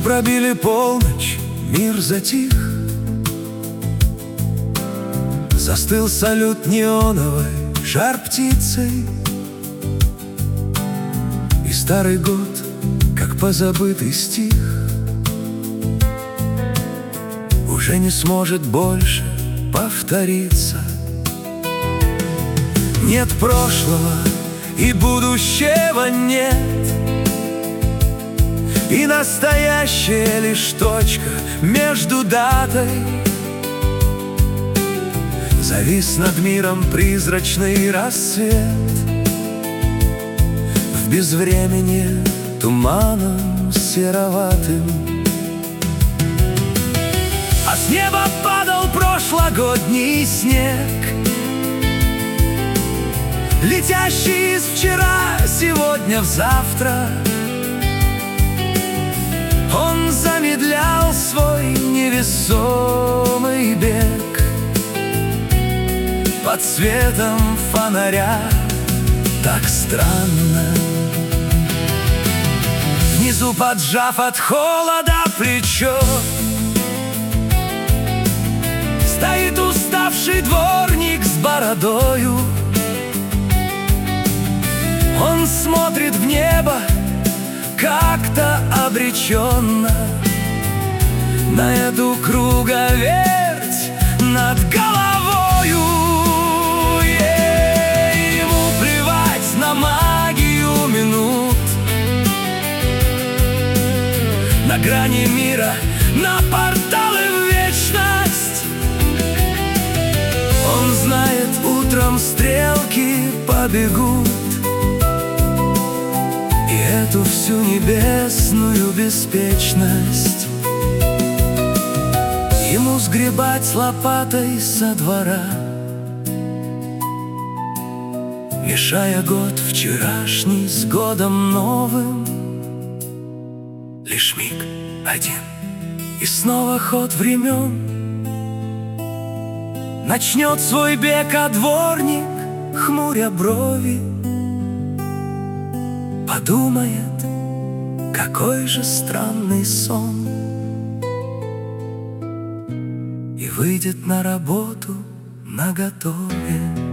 пробили полночь, мир затих. Застыл салют неоновой жар-птицей. И старый год, как позабытый стих, уже не сможет больше повториться. Нет прошлого и будущего нет, и настоящее лишь точка между датой. Завис над миром призрачный рассвет, в безвременье туманом сероватым. А с неба падал прошлогодний снег, летящий из вчера, сегодня в завтра. Он замедлял свой невесомый бег под светом фонаря. Так странно. Внизу, поджав от холода плечо, стоит уставший дворник с бородою. Он смотрит в небо как-то обреченно на эту круговерть над головою. Ему плевать на магию минут, на грани мира, на порталы в вечность. Он знает, утром стрелки побегут, и эту всю небесную беспечность ему сгребать лопатой со двора, мешая год вчерашний с годом новым. Лишь миг один, и снова ход времен. Начнет свой бег, а дворник, хмуря брови, подумает, какой же странный сон, и выйдет на работу наготове.